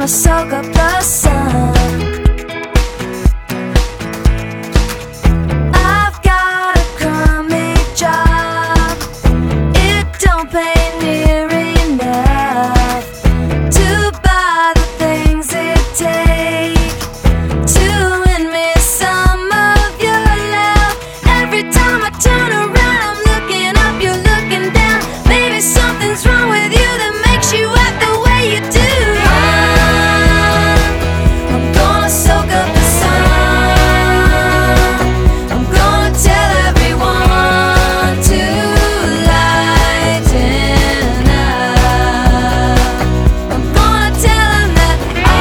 gonna soak up the sun. I've got a crummy job. It don't pay near enough to buy the things it takes to win me some of your love. Every time I turn around, I'm looking up, you're looking down. Maybe something's wrong with you that makes you act the way you do. I'm gonna soak up the sun. I'm gonna tell everyone to lighten up. I'm gonna tell them that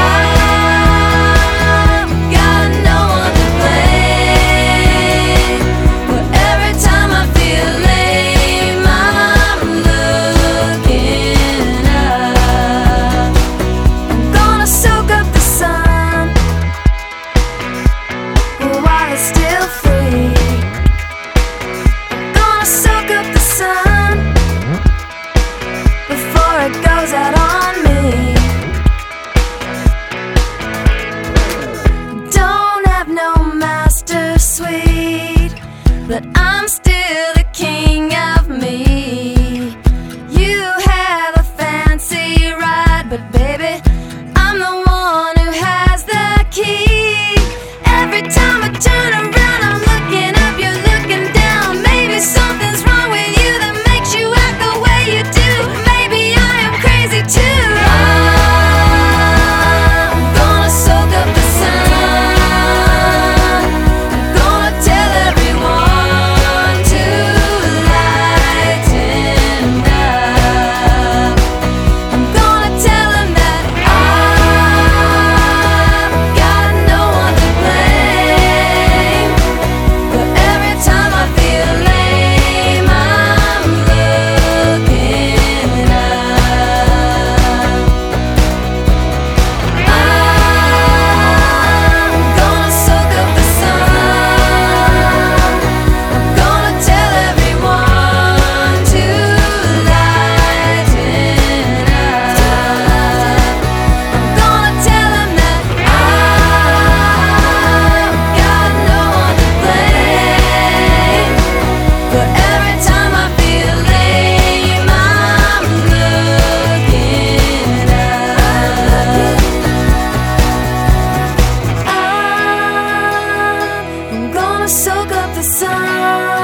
I've got no one to blame. But every time I feel lame, I'm looking up. I'm gonna soak up the sun while it's still free. I'm gonna soak up the sun before it goes out on me. Don't have no master suite, but I'm still the king of me. You have a fancy ride, but baby, I'm the one who has the key. Every time I turn around, I'm looking up, you're looking down. Maybe something's wrong with you that makes you act the way you do. Maybe I am crazy too. I'm gonna soak up the sun. I'm gonna tell everyone to lighten up. I'm gonna tell them that I've got no one to blame. But every time I feel lame, I'm looking up. I'm gonna soak up the sun. I'm gonna tell everyone to lighten up. I'm gonna tell them that I've got no one to blame. But every time I feel lame, I'm looking up. I'm gonna soak up the sun.